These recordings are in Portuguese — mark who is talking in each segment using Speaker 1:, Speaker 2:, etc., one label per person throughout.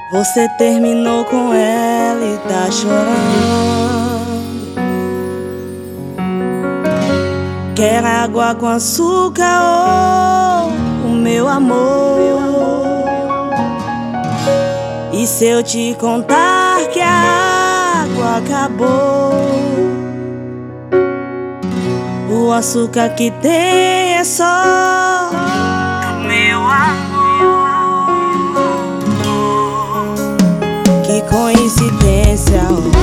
Speaker 1: Você terminou com ela e tá chorando. Quer água com açúcar, oh, o meu amor. E se eu te contar que a água acabou, o açúcar que tem é só o meu amor. Que coincidência, oh,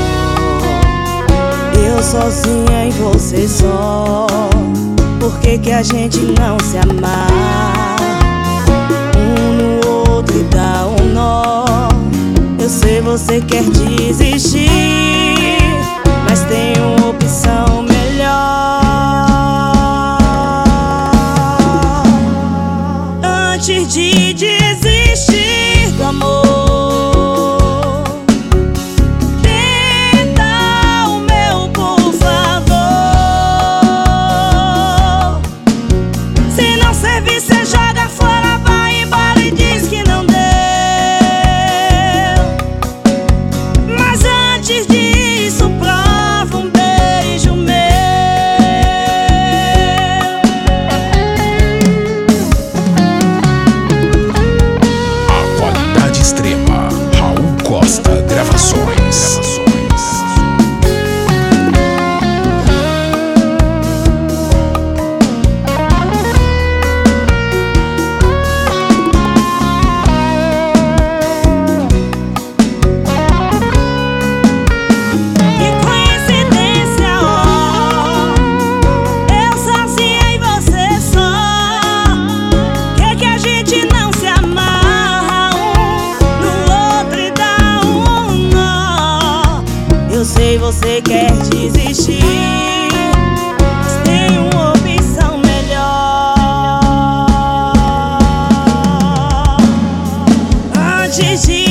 Speaker 1: eu sozinha e você só. Por que que a gente não se amar? Um no outro e dá um nó. Eu sei você quer desistir, mas tem uma opção melhor. Antes de desistir do amor, sei você quer desistir, mas tem uma opção melhor. Antes de